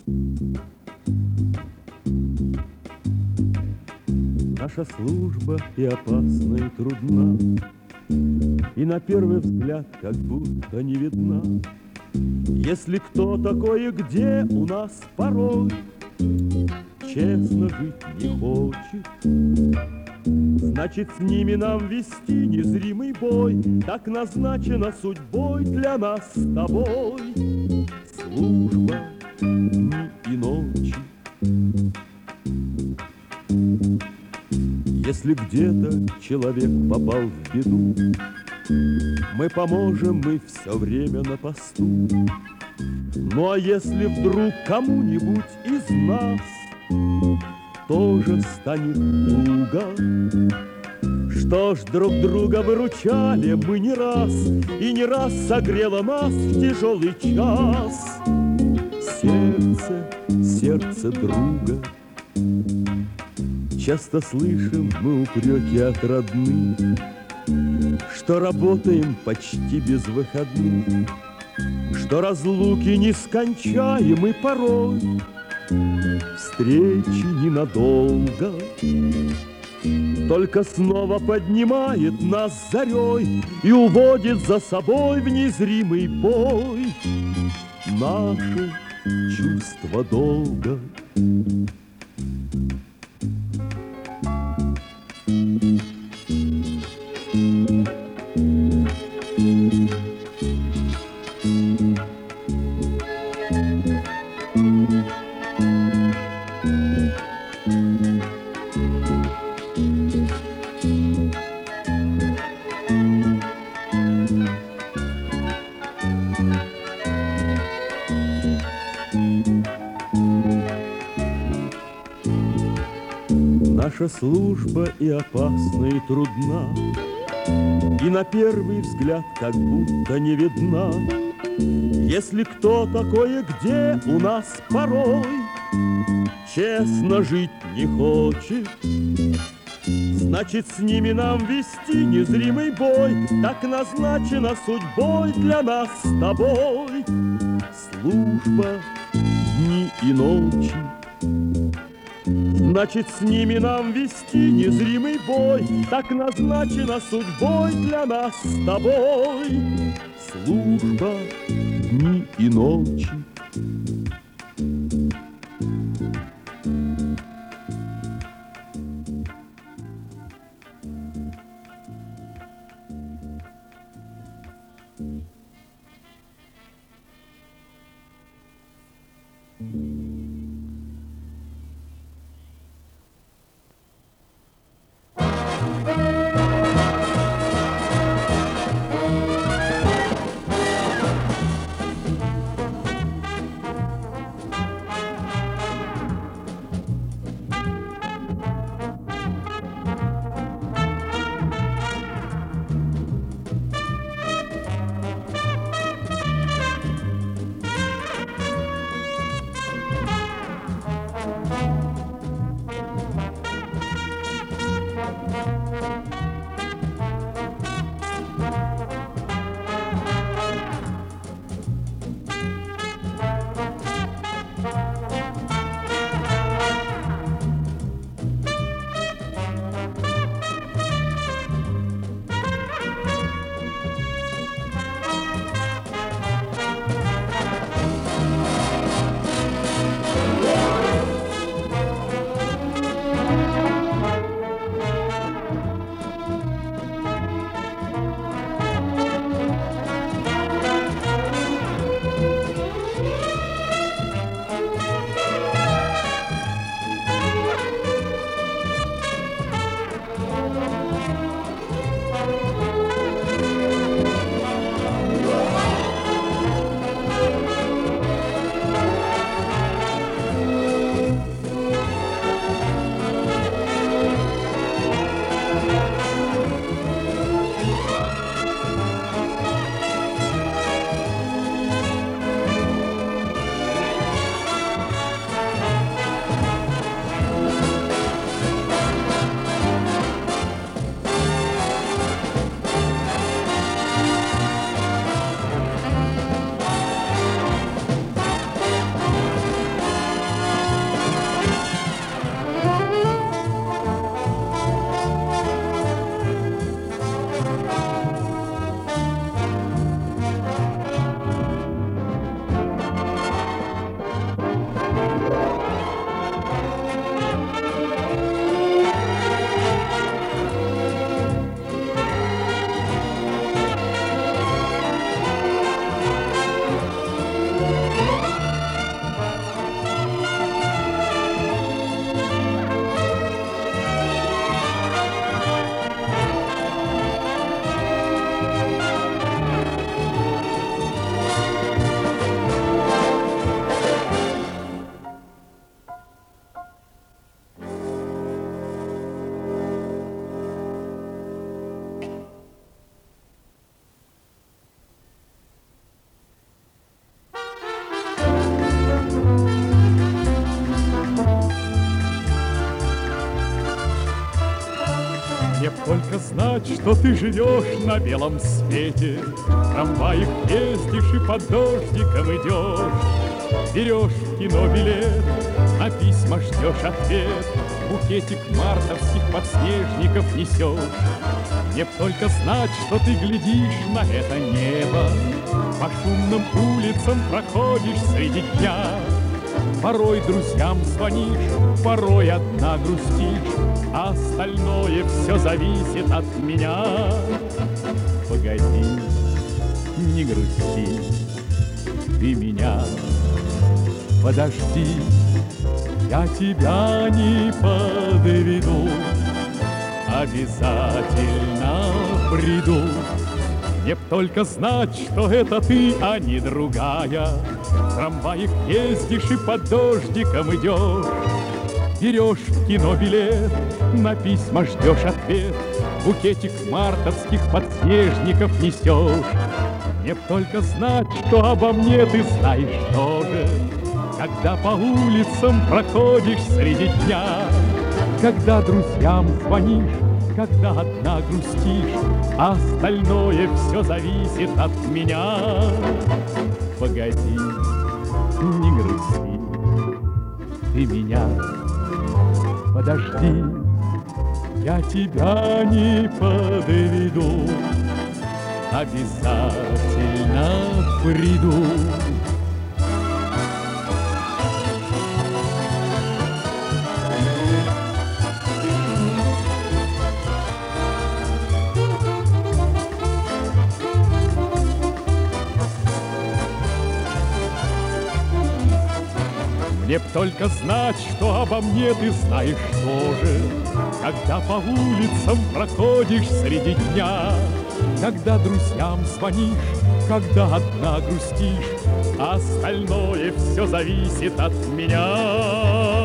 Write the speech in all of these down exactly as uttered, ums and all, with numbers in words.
Наша служба и опасна, и трудна, и на первый взгляд как будто не видна. Если кто такой и где у нас порой честно жить не хочет, значит, с ними нам вести незримый бой. Так назначено судьбой для нас с тобой. Служба дни и ночи. Если где-то человек попал в беду, мы поможем, мы все время на посту. Ну а если вдруг кому-нибудь из нас тоже станет туго, что ж, друг друга выручали мы не раз, и не раз согрело нас в тяжелый час сердце, сердце друга. Часто слышим мы упреки от родных, что работаем почти без выходных, что разлуки нескончаемы порой, встречи ненадолго. Только снова поднимает нас зарей и уводит за собой в незримый бой наше чувство долга. Наша служба и опасна, и трудна, и на первый взгляд как будто не видна. Если кто такой и где у нас порой честно жить не хочет, значит, с ними нам вести незримый бой. Так назначено судьбой для нас с тобой. Служба дни и ночи. Значит, с ними нам вести незримый бой. Так назначено судьбой для нас с тобой. Служба дни и ночи. только знать, что ты живешь на белом свете. В трамваях ездишь и под дождиком идешь. Берешь в кино билет, на письма ждешь ответ. Букетик мартовских подснежников несешь. Мне б только знать, что ты глядишь на это небо. По шумным улицам проходишь среди дня. Порой друзьям звонишь, порой одна грустишь, а остальное все зависит от меня. Погоди, не грусти, ты меня подожди, я тебя не подведу, обязательно приду. Мне б только знать, что это ты, а не другая. В трамваях ездишь и под дождиком идешь. Берешь в кино билет, на письма ждешь ответ. Букетик мартовских подснежников несешь. Мне б только знать, что обо мне ты знаешь тоже, когда по улицам проходишь среди дня, когда друзьям звонишь, когда одна грустишь, а остальное все зависит от меня. Погоди, не грусти, ты меня подожди, я тебя не подведу, обязательно приду. Мне б только знать, что обо мне ты знаешь тоже, когда по улицам проходишь среди дня, когда друзьям звонишь, когда одна грустишь, а остальное все зависит от меня.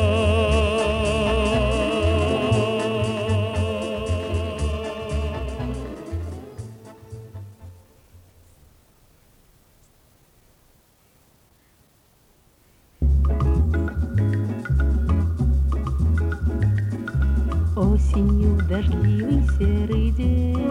Осенью дождливый серый день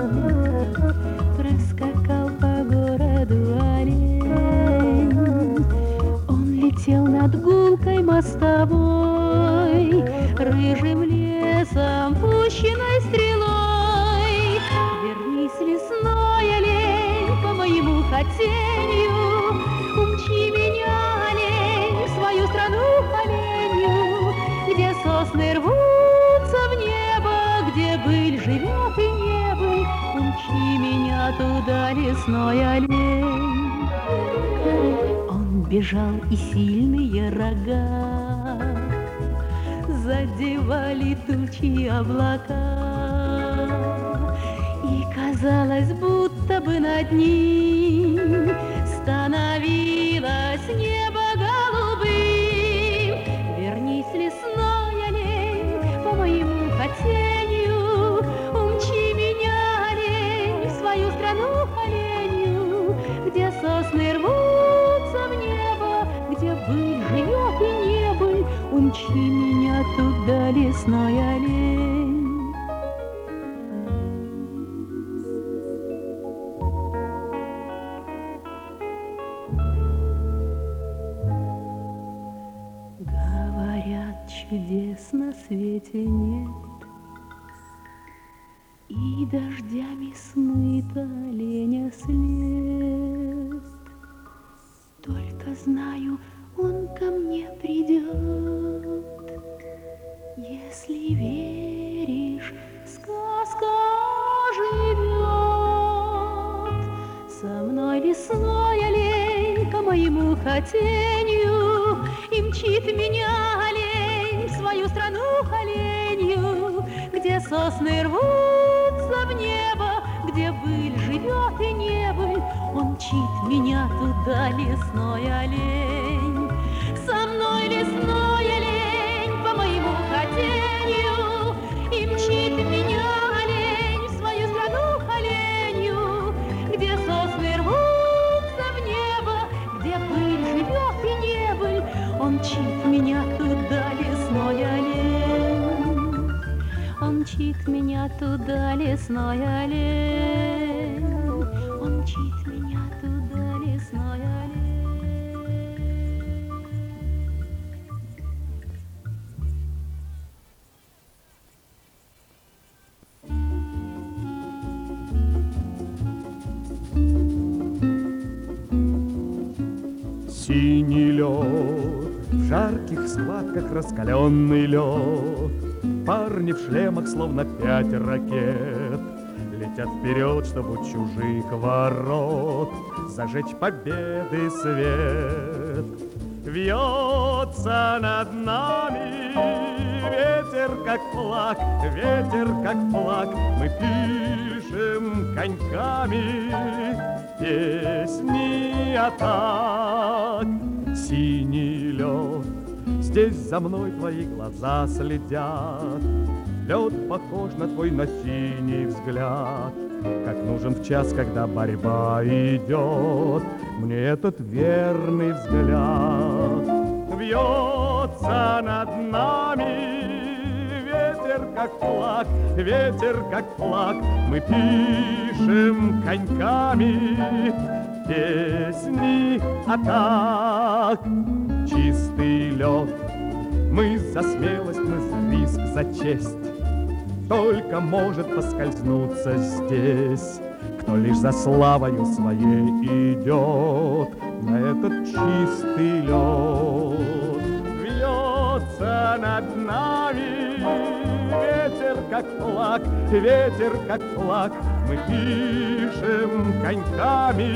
проскакал по городу олень. Он летел над гулкой мостовой, рыжим лесом пущенной стрелой. Вернись, лесной олень, по моему хотению, умчи меня, олень, в свою страну оленью, где сосны рвут в небо, где быль живет и не быль, умчи меня туда, лесной олень. Он бежал, и сильные рога задевали тучи облака, и казалось, будто бы над ним становилось небо голубым. Вернись, лесной олень, по моему хотению, умчи меня, олень, в свою страну оленью, где сосны рвутся в небо, где быль живет и не быль, умчи меня туда, лесной олень. Чудес на свете нет, и дождями смыто оленя след. Только знаю, он ко мне придет. Если веришь, сказка живет. Со мной лесной олень по моему хотению, и мчит меня олень в свою страну оленью, где сосны рвутся в небо, где быль живет и не быль. Он мчит меня туда, лесной олень. Со мной лесной олень по моему хотению, и мчит меня олень в свою страну оленью, где сосны рвутся в небо, где быль живет и не быль. Он мчит меня туда, лесной олень. Он мчит меня меня туда, лесной олень. Он мчит меня туда, лесной олень. Синий лед, в жарких схватках раскаленный лед. Парни в шлемах, словно пять ракет, летят вперед, чтобы у чужих ворот зажечь победы свет. Вьется над нами ветер, как флаг, ветер, как флаг. Мы пишем коньками песни атак. Синий лед, здесь за мной твои глаза следят. Лед похож на твой, на синий взгляд. Как нужен в час, когда борьба идет, мне этот верный взгляд. Вьется над нами ветер, как флаг, ветер, как флаг. Мы пишем коньками песни атак. Чистый лед, мы за смелость, мы за риск, за честь. Только может поскользнуться здесь, кто лишь за славою своей идет на этот чистый лед. Вьется над нами ветер, как флаг, ветер, как флаг. Мы пишем коньками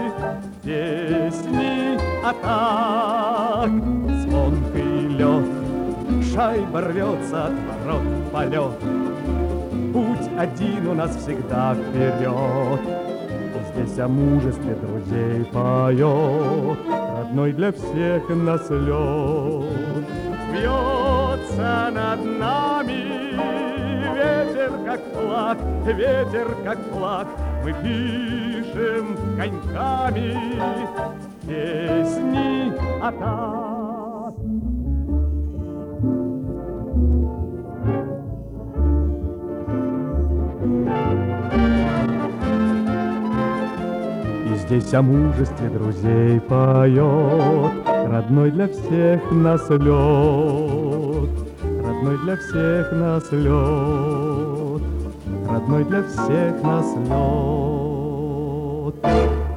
песни атак. Звонкий лед, шайба рвется от ворот в полет. Путь один у нас всегда вперед. Здесь о мужестве друзей поет родной для всех нас лед. Вьется над нами ветер, как флаг, ветер, как флаг. Мы пишем коньками песни атак. Здесь о мужестве друзей поет родной для всех нас лед, родной для всех нас лед, родной для всех нас лед.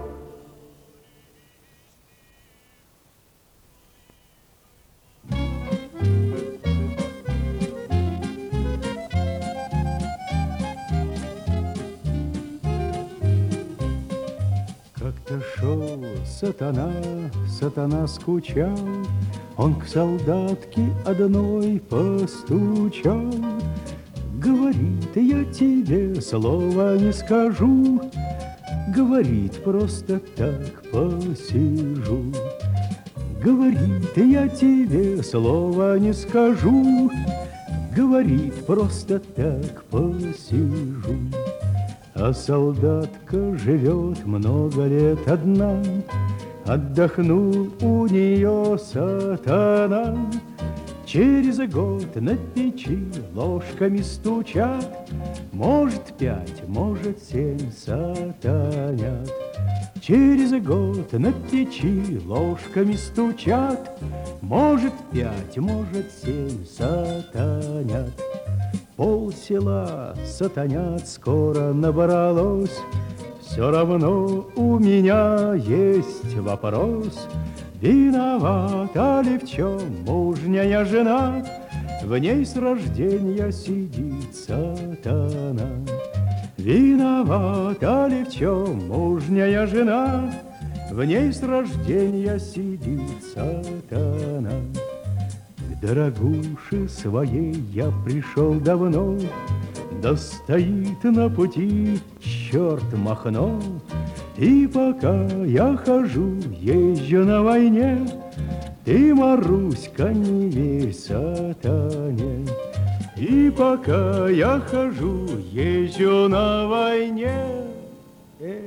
Шел сатана, сатана скучал, он к солдатке одной постучал. Говорит, я тебе слова не скажу, говорит, просто так посижу. Говорит, я тебе слова не скажу, говорит, просто так посижу. А солдатка живет много лет одна, отдохнул у нее сатана. Через год на печи ложками стучат, может пять, может семь сатанят. Через год на печи ложками стучат, может пять, может семь сатанят. Пол села сатанят скоро набралось, все равно у меня есть вопрос. Виновата ли в чем мужняя жена, в ней с рождения сидит сатана? Виновата ли в чем мужняя жена, в ней с рождения сидит сатана? К дорогуше своей я пришел давно, да стоит на пути черт Махно. И пока я хожу, езжу на войне, ты, Маруська, не верь сатане. И пока я хожу, езжу на войне, эх,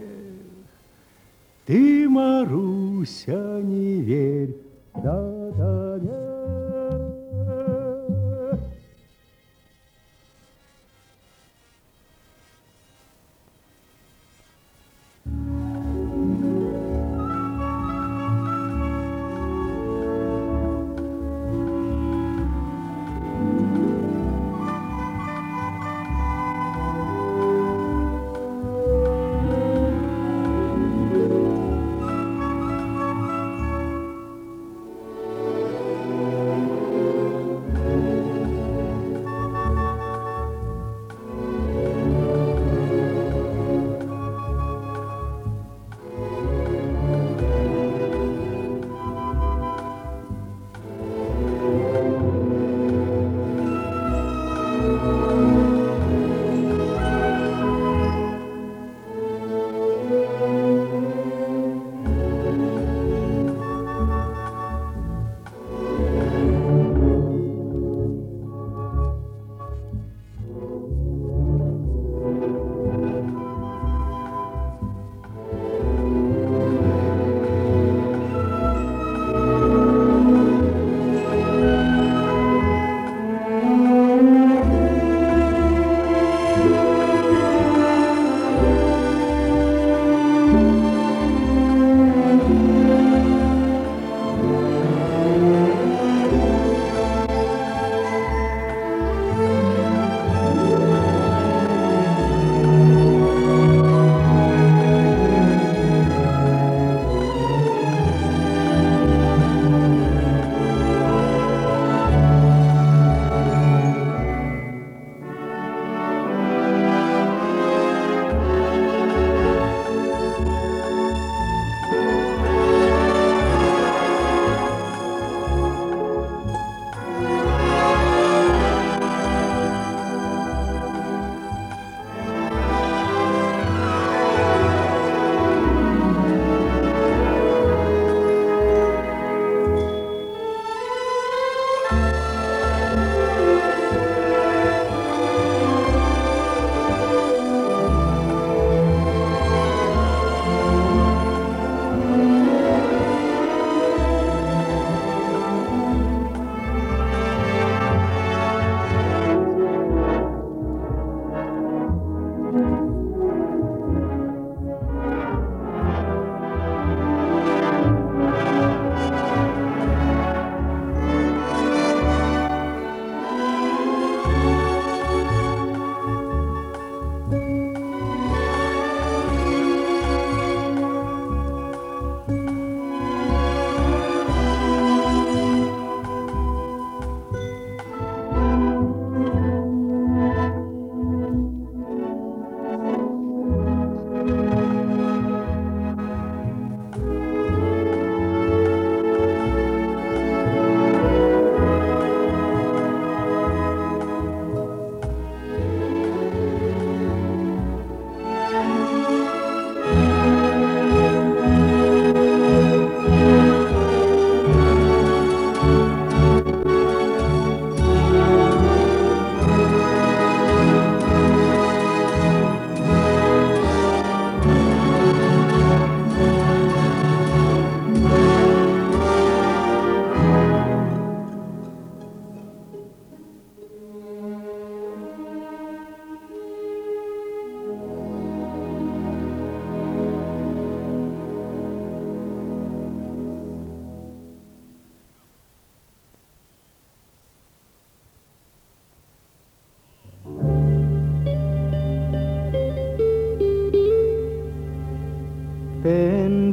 ты, Маруся, не верь сатане.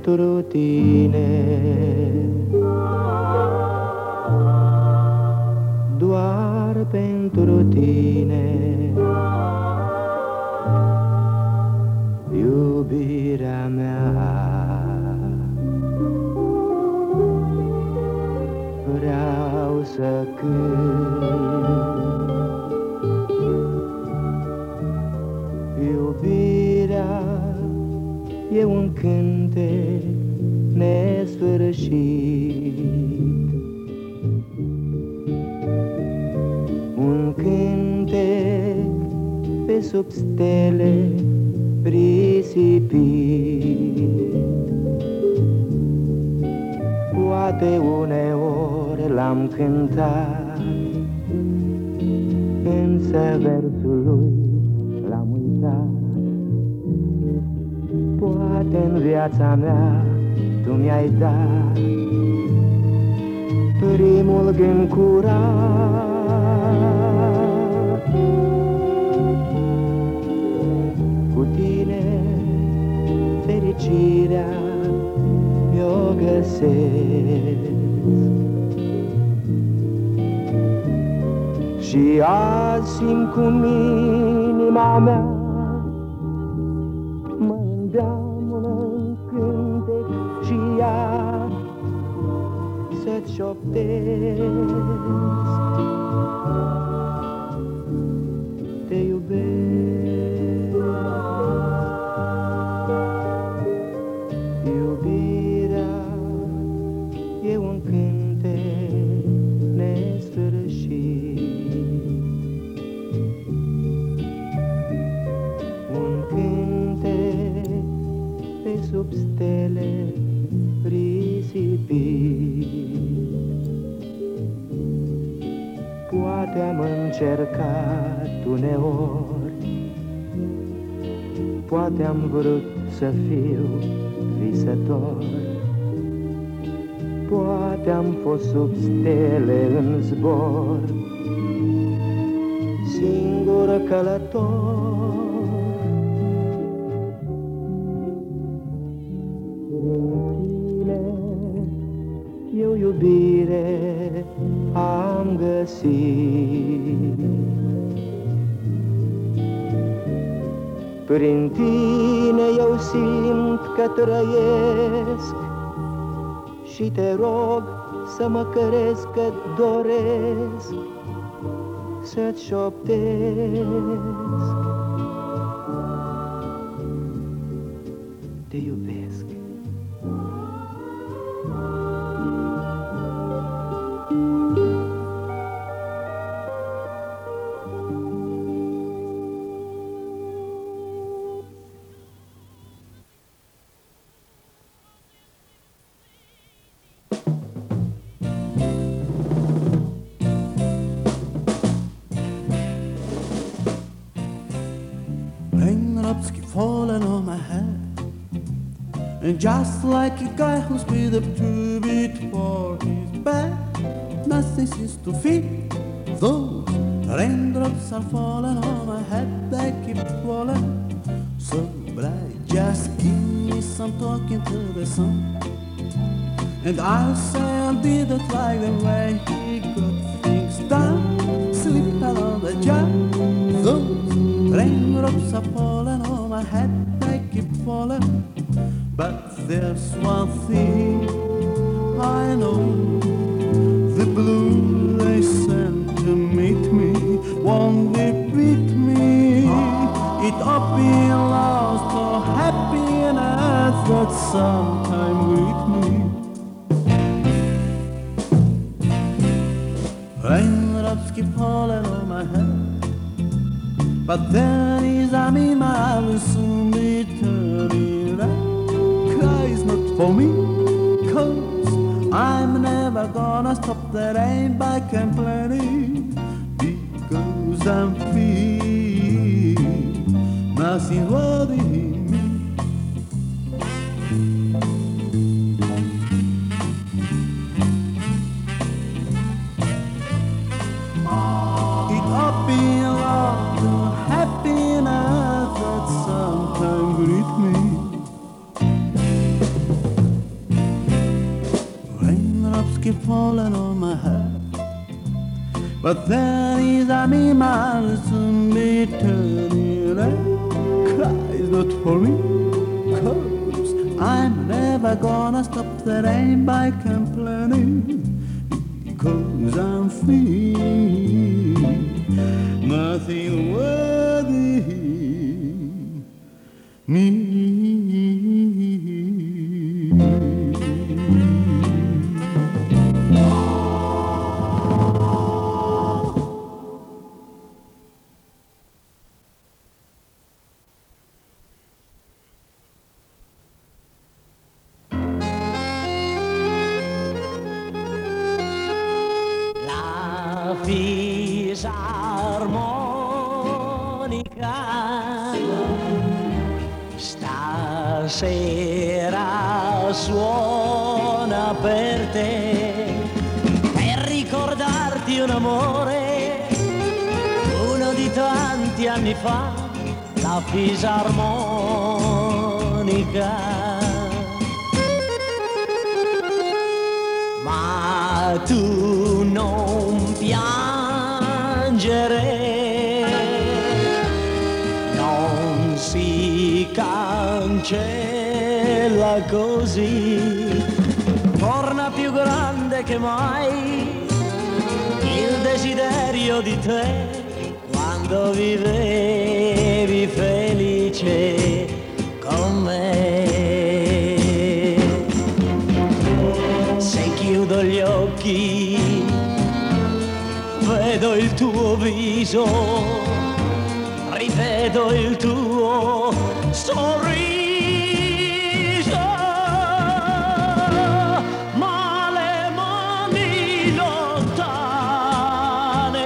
pentru tine, doar pentru tine, iubirea mea. Vreau să cânt iubirea, e un cântec nesfârșit, un cântec pe sub stele risipit. Poate uneori l-am cântat, însă versul lui l-am uitat. Poate în viața mea tu mi-ai dat primul gând curat. Cu tine fericirea mi-o găsesc și azi simt cum inima mea mă îndeamnă în cântec și ea să-ți șoptesc. Te iubesc, iubirea e un cântec nesfârșit, un cântec pe sub stele risipit. Poate am încercat uneori, poate am vrut să fiu visător, poate am fost sub stele în zbor, singur călător. Eu iubire am găsit, prin tine eu simt că trăiesc și te rog să mă căresc, că doresc să-ți șoptesc. Te iubesc. Raindrops keep falling on my head, and just like a guy who's with a two-beat for his bed, nothing seems to fit. Those raindrops are falling on my head, they keep falling so bright. Just give me some talking to the sun, and I'll say I didn't like the way he got things done. Sleep on the job. Those raindrops are falling on my head, they keep falling. But there's one thing I know, the blue they sent to meet me won't defeat me. It all belongs to happiness that sometime greet me. Raindrops keep falling on my head, but then is I mean I will soon be turning around. Cry is not for me, cause I'm never gonna stop the rain by complaining, because I'm free, nothing worrying me. It all belongs to happiness that sometimes greet me. falling on my head. But then is I mean I'll soon be turning red. Cries not for me, 'cause I'm never gonna stop the rain by complaining. Because I'm free, nothing worthy me. Fisarmonica stasera suona per te, per ricordarti un amore, uno di tanti anni fa, la fisarmonica. Ma tu non piangere, non si cancella così, torna più grande che mai il desiderio di te, quando vivevi felice con me. Se chiudo gli occhi vedo il tuo viso, rivedo il tuo sorriso, ma le mani lontane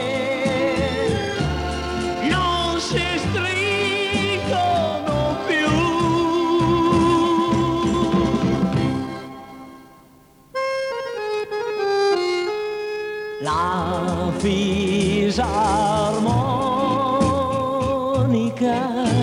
non si stringono più. La fisarmonica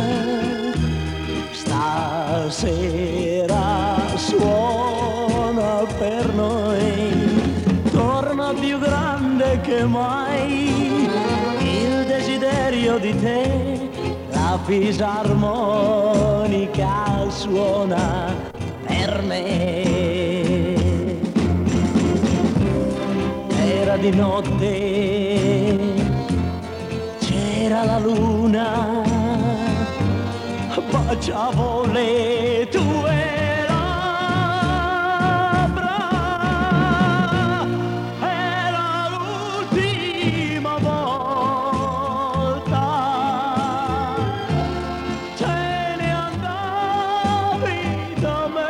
stasera suona per noi, torna più grande che mai il desiderio di te, la fisarmonica suona per me. Era di notte, c'era la luna, baciavo le tue labbra, era l'ultima volta, te ne andavi da me.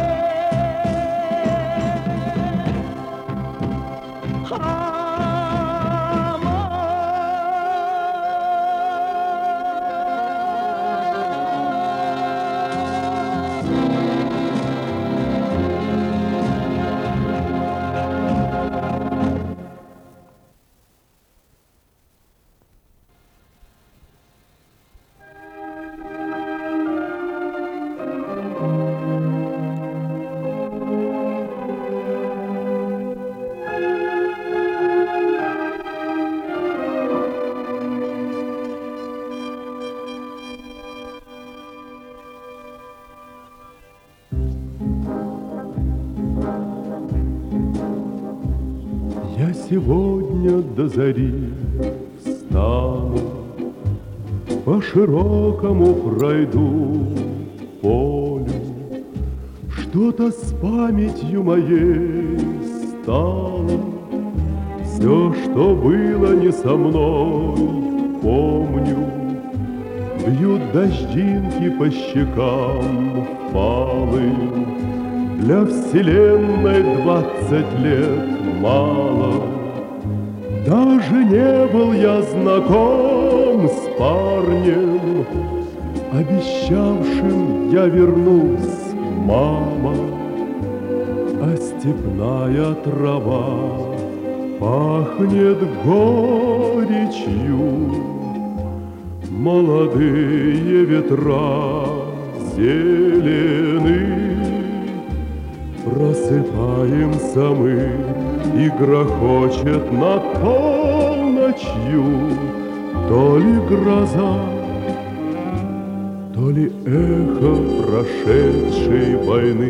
Я сегодня до зари встану, по широкому пройду полю, что-то с памятью моей стало, все, что было не со мной, помню, бьют дождинки по щекам впалым. Для вселенной двадцать лет мало. Даже не был я знаком с парнем, обещавшим я вернусь, мама. А степная трава пахнет горечью, молодые ветра зелены. Просыпаемся мы, и грохочет над полночью то ли гроза, то ли эхо прошедшей войны.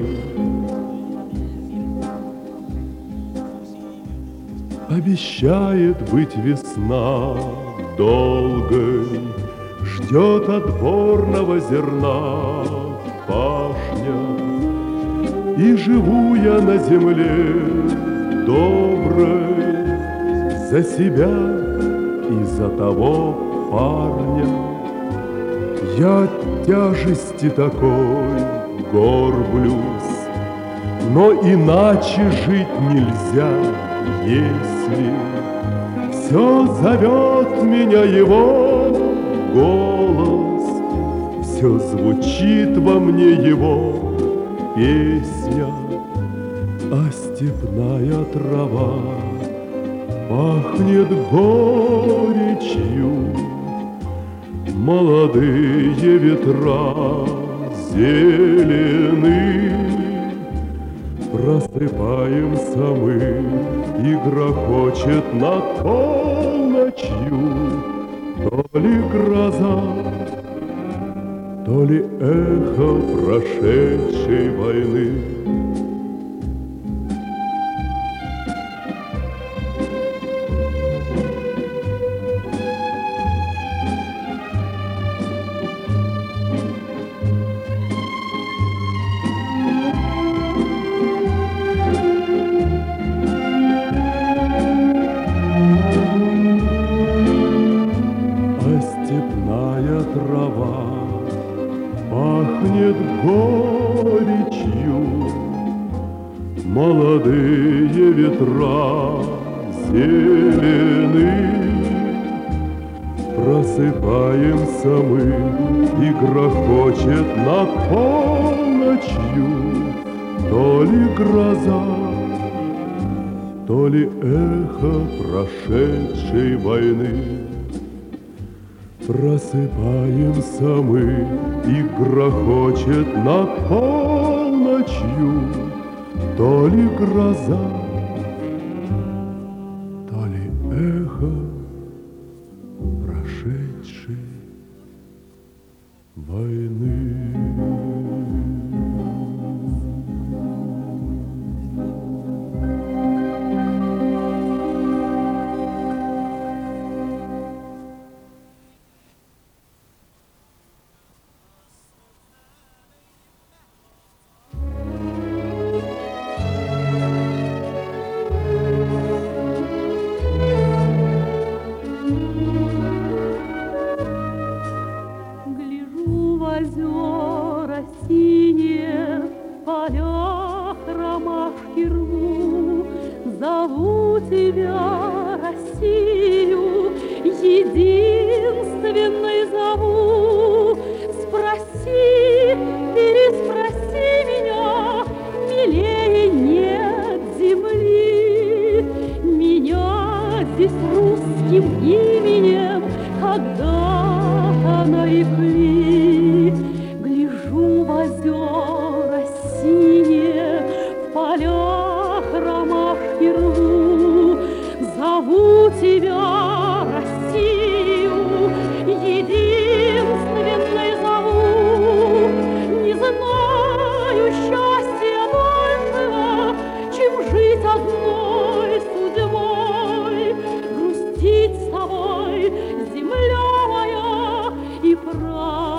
Обещает быть весна долгой, ждет отборного зерна пашня. И живу я на земле доброй за себя и за того парня. Я от тяжести такой горблюсь, но иначе жить нельзя, если все зовет меня его голос, все звучит во мне его песня, а степная трава пахнет горечью. Молодые ветра зелены, просыпаемся мы, и грохочет над полночью то ли гроза, то ли эхо прошедшей войны. А степная трава пахнет горечью, молодые ветра зелены. Просыпаемся мы, и грохочет над полночью то ли гроза, то ли эхо прошедшей войны. Просыпаемся мы, и грохочет над полночью то ли гроза, то ли эхо прошедшей войны. Озера синие, в полях ромашки рву, зову тебя, Россию, единственной зову. Спроси, переспроси меня, милее нет земли. Меня здесь русским именем когда-то нарекли. Гляжу в озера синие, в полях ромашки рву, зову тебя, Россию, единственной зову. Не знаю счастья большего, чем жить одной судьбой, грустить с тобой, земля моя, и правда.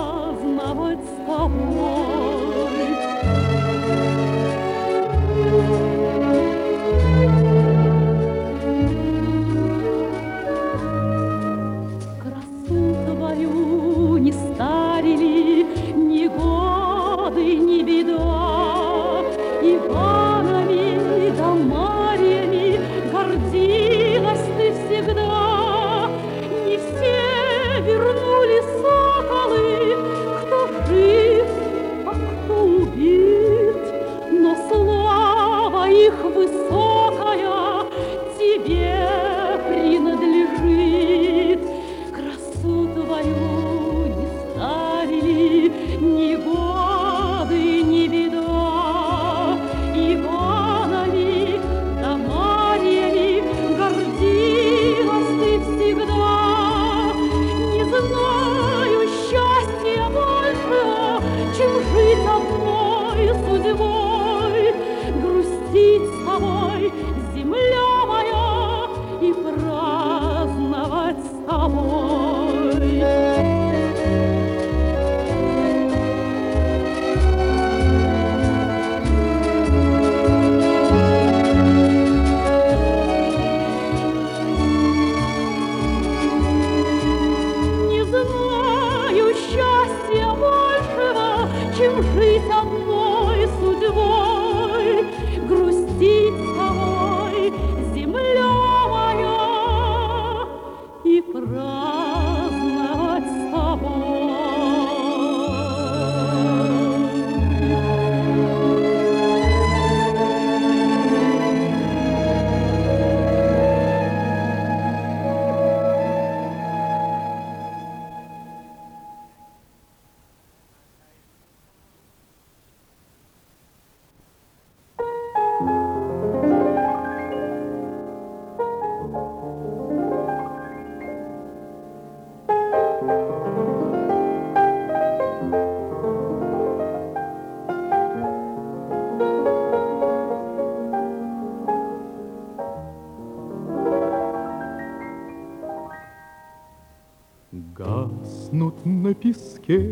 Гаснут на песке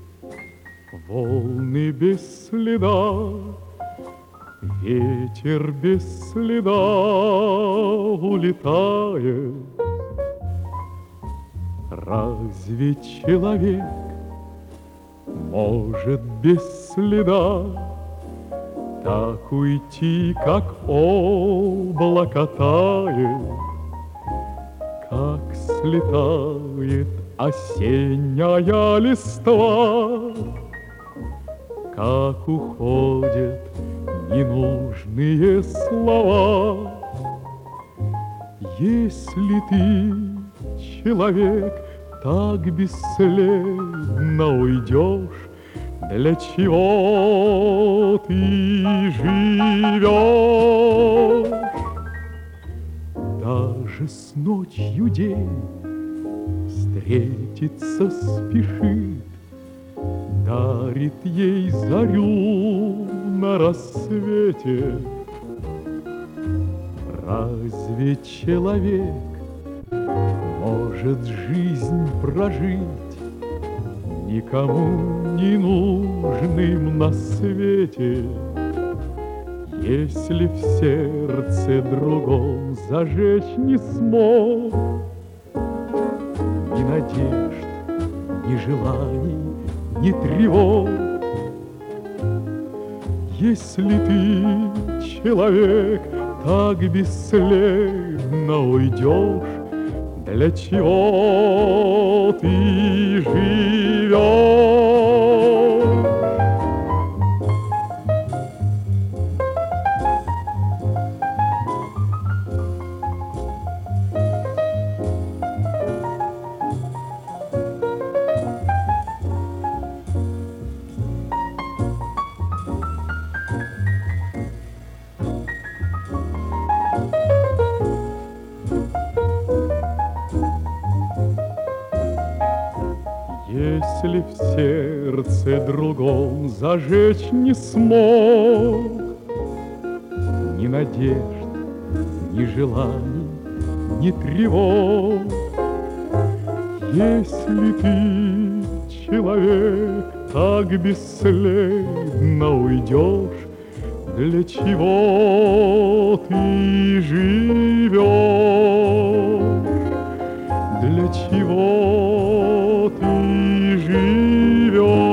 волны без следа, ветер без следа улетает. Разве человек может без следа так уйти, как облако тает, как слетает осенняя листва, как уходят ненужные слова? Если ты, человек, так бесследно уйдешь, для чего ты живешь? Даже с ночью день встретиться спешит, дарит ей зарю на рассвете. Разве человек может жизнь прожить никому не нужным на свете, если в сердце другом зажечь не смог ни надежд, ни желаний, ни тревог? Если ты, человек, так бесследно уйдешь, для чего ты живешь? Если в сердце другом зажечь не смог ни надежд, ни желаний, ни тревог, если ты, человек, так бесследно уйдешь, для чего ты живешь? Для чего ты живешь?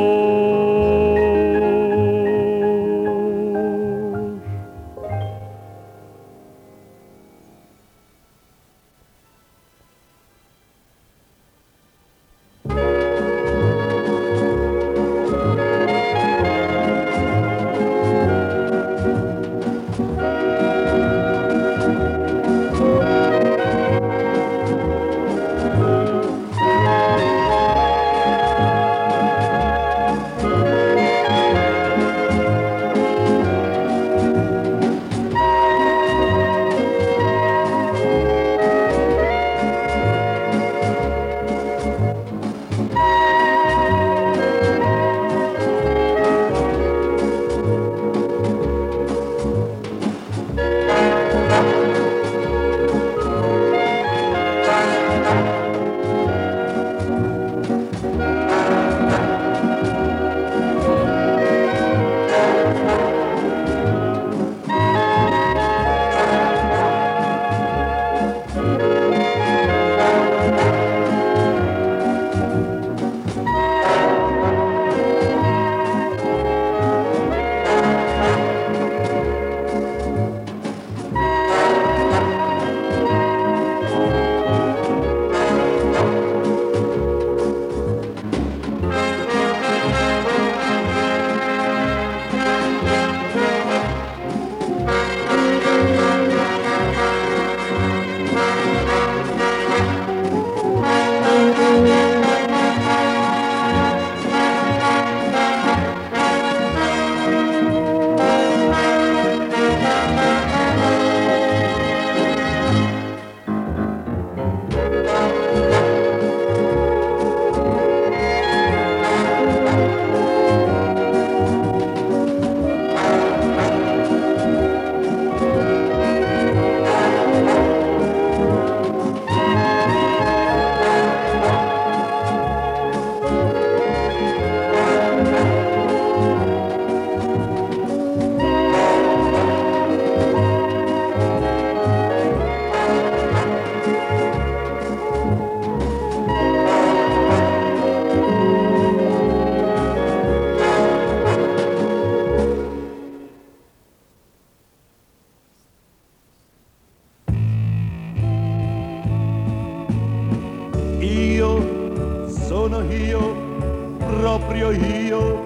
sono io, proprio io,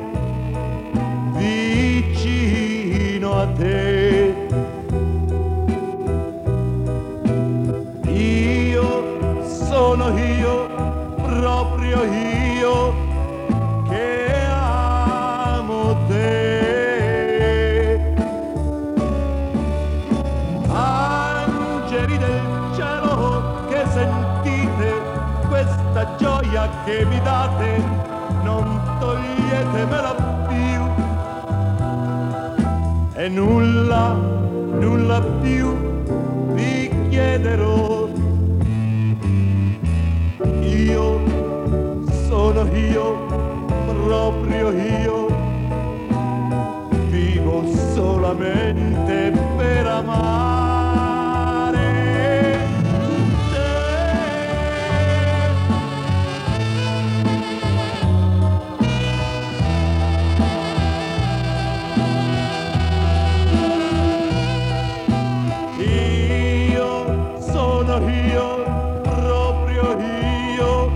vicino a te. Io sono io, proprio io, che amo te. Angeli del cielo, che sentite questa gioia che mi date, non toglietemela più. E nulla, nulla più vi chiederò. Io sono io, proprio io, vivo solamente per amare te. Io sono io, proprio io,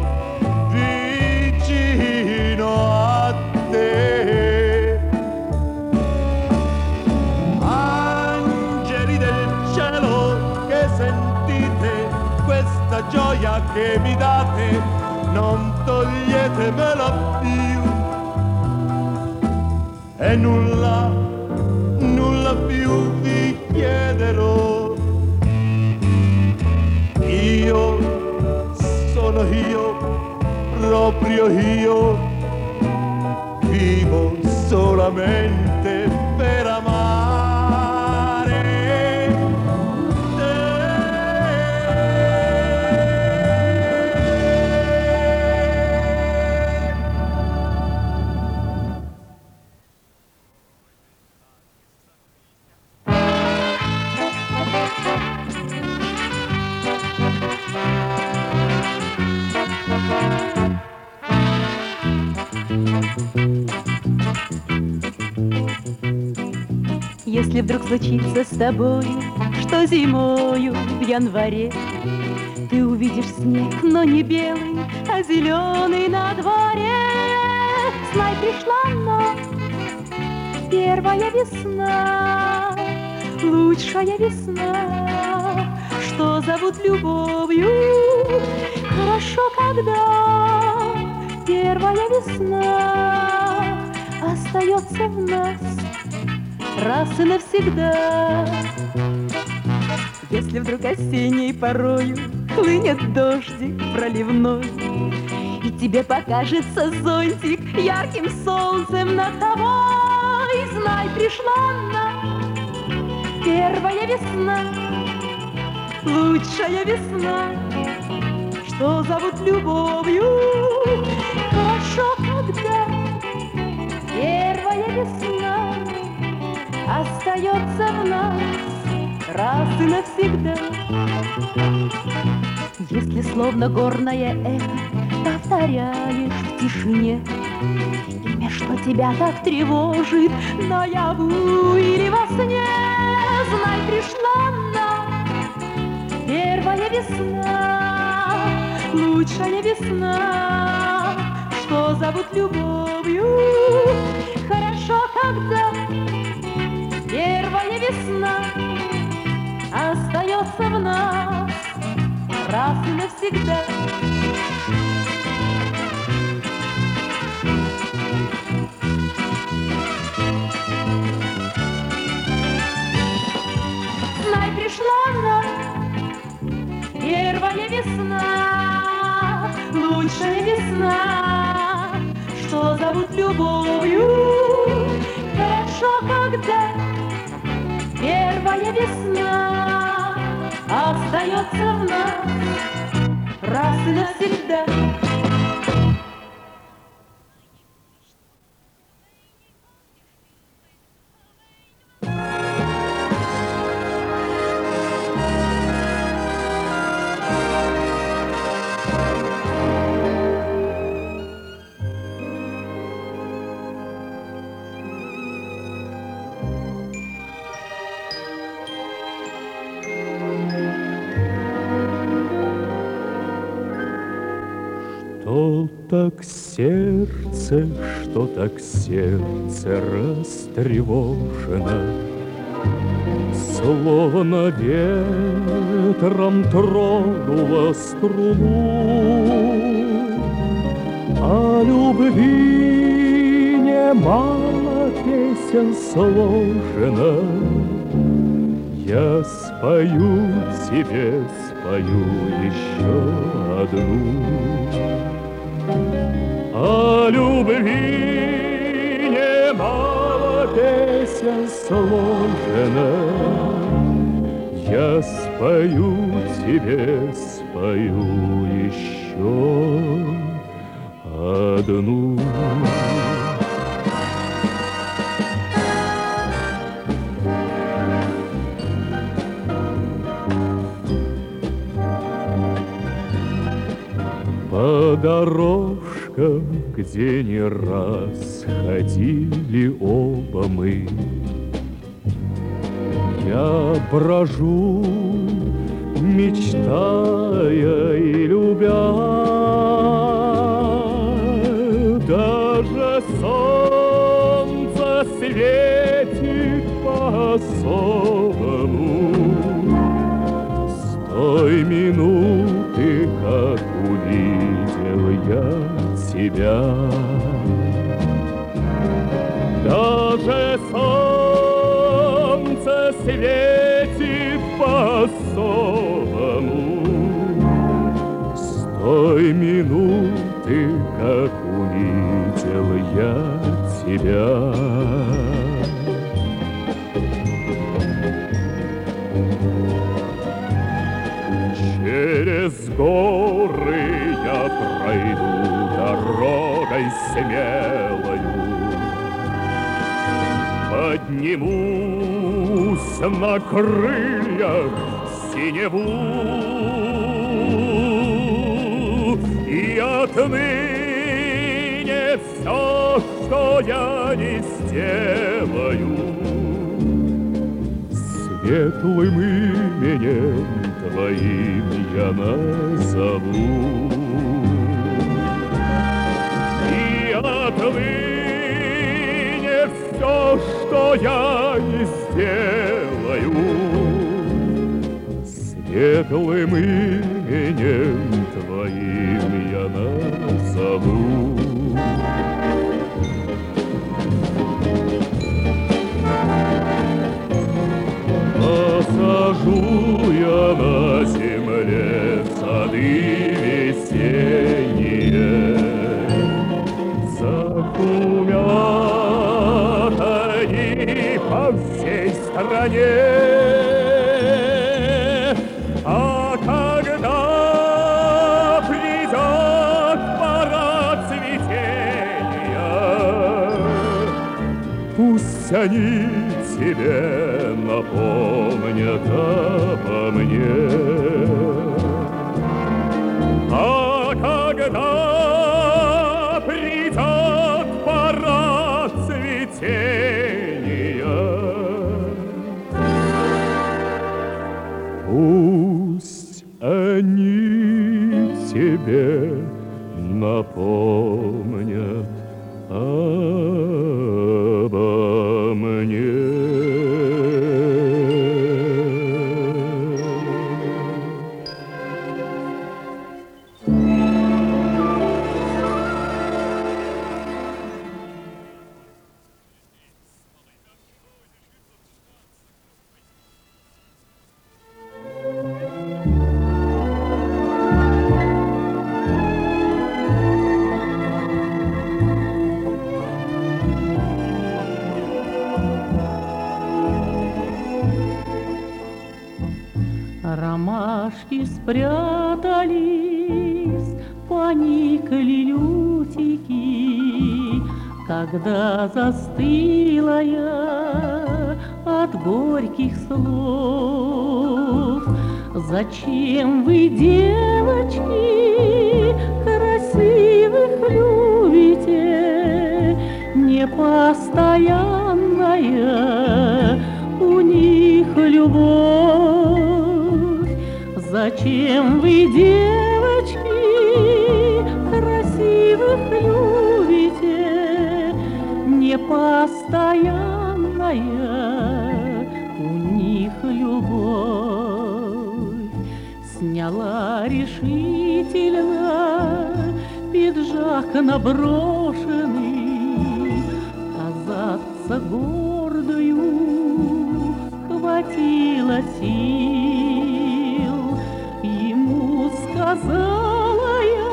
vicino a te. Angeli del cielo, che sentite questa gioia che mi date, non toglietemela più. E nulla, nulla più vi chiederò. Io sono io, proprio io, vivo solamente per amare te. Если вдруг случится с тобою, что зимою в январе ты увидишь снег, но не белый, а зеленый на дворе, знай, пришла она, первая весна, лучшая весна, что зовут любовью. Хорошо, когда первая весна остается в нас раз и навсегда. Если вдруг осенней порою хлынет дождик проливной, и тебе покажется зонтик ярким солнцем над тобой, знай, пришла она, первая весна, лучшая весна, что зовут любовью. Хорошо, когда первая весна остается в нас раз и навсегда. Если словно горное эхо повторяешь в тишине имя, что тебя так тревожит наяву или во сне, знай, пришла она, первая весна, лучшая весна, что зовут любовью. Хорошо, когда первая весна остается в нас раз и навсегда. Знай, пришла она, первая весна, лучшая весна, что зовут любовью. Хорошо, когда первая весна остается в нас раз и навсегда. Что так сердце, что так сердце растревожено, словно ветром тронула струну. О любви немало песен сложено, я спою тебе, спою еще одну. О любви немало песен сложено, я спою тебе, спою еще одну. По дорожкам, где не раз ходили оба мы, я брожу, мечтая и любя. Даже солнце светит по-особому с той минуты, как увидел я тебя. Даже солнце светит по-особому с той минуты, как увидел я тебя. Через горы я пройду дорогой смелою, поднимусь на крыльях синеву и отныне все, что я не сделаю, светлым именем твоим я назову. И отныне все, что я не сделаю, светлым именем твоим я назову. Посажу я на земле сады весенние, захумят они по всей стране. А когда придет пора цветения, пусть они тебе напомнят обо мне. А когда придет пора цветения, пусть они тебе напомнят обо мне. Ромашки спрятались, поникли лютики, когда застыла я от горьких слов. Зачем вы, девочки, красивых любите? Непостоянная у них любовь. Зачем вы, девочки, красивых красивых любите, непостоянная у них любовь. Сняла решительно пиджак наброшенный, казаться гордою хватило сил. Ему сказала я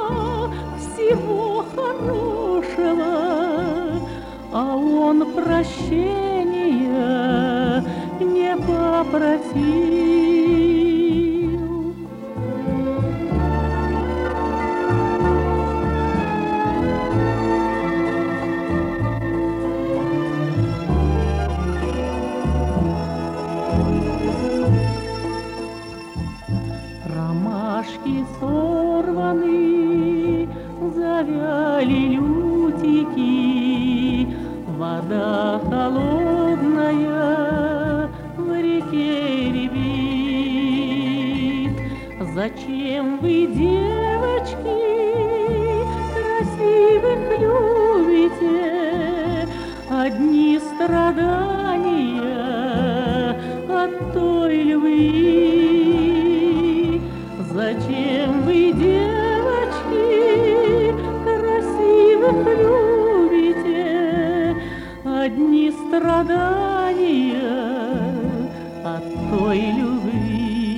всего хорошего, а он прощения не попросил. Ромашки сорваны, завяли лютики, вода холодная в реке рябит. Зачем вы, девочки, красивых любите? Одни страдания от той любви. Зачем вы, девочки, красивых любите? Одни страдания от той любви.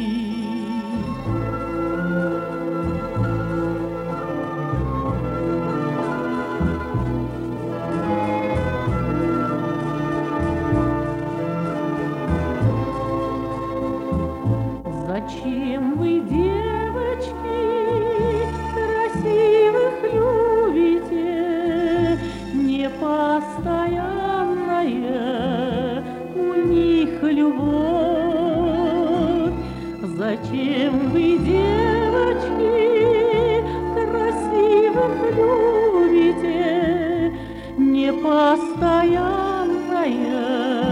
Зачем вы, девочки, красивых любите? Непостоянная у них любовь. Зачем вы, девочки, красивых любите? Непостоянная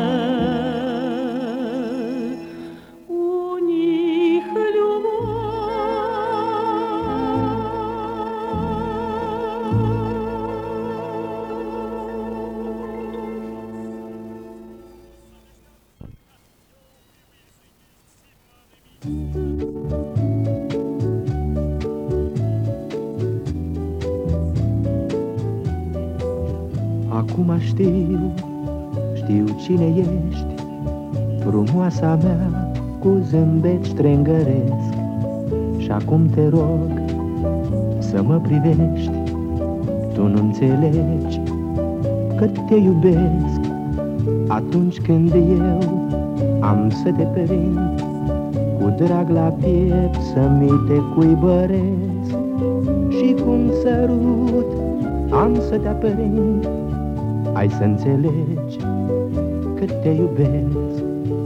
Acum știu, știu cine ești, frumoasa mea cu zâmbet strângăresc. Și acum te rog să mă privești, tu nu înțelegi că te iubesc. Atunci când eu am să te prind, cu drag la piept să mi te cuibăresc. Și cu un sărut am să te aprind, ai să înțelegi că te iubesc.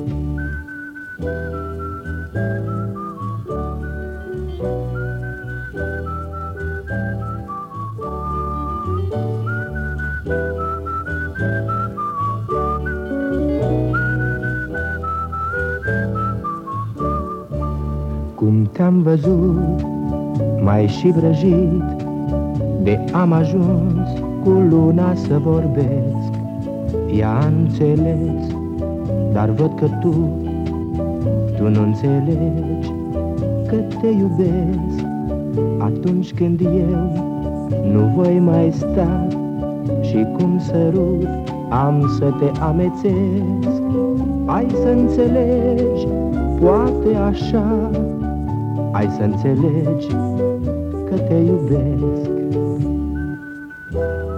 Cum te-am văzut, m-ai și vrăjit, de am ajuns cu luna să vorbesc. Ea a înțeles, dar văd că tu, tu nu înțelegi că te iubesc. Atunci când eu nu voi mai sta și cum sărut am să te amețesc, ai să înțelegi, poate așa, ai să înțelegi că te iubesc.